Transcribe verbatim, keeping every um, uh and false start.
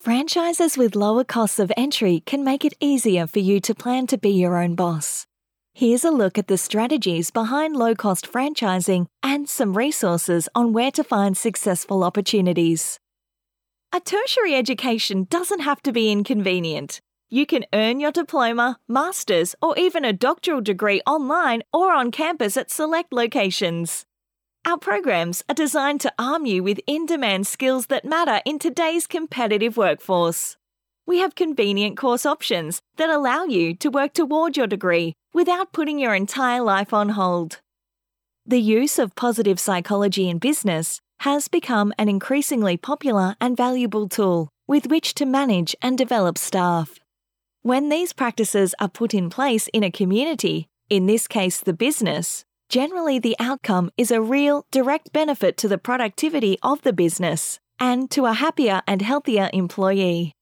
Franchises with lower costs of entry can make it easier for you to plan to be your own boss. Here's a look at the strategies behind low-cost franchising and some resources on where to find successful opportunities. A tertiary education doesn't have to be inconvenient. You can earn your diploma, master's, or even a doctoral degree online or on campus at select locations. Our programs are designed to arm you with in-demand skills that matter in today's competitive workforce. We have convenient course options that allow you to work toward your degree without putting your entire life on hold. The use of positive psychology in business has become an increasingly popular and valuable tool with which to manage and develop staff. When these practices are put in place in a community, in this case the business, generally the outcome is a real, direct benefit to the productivity of the business and to a happier and healthier employee.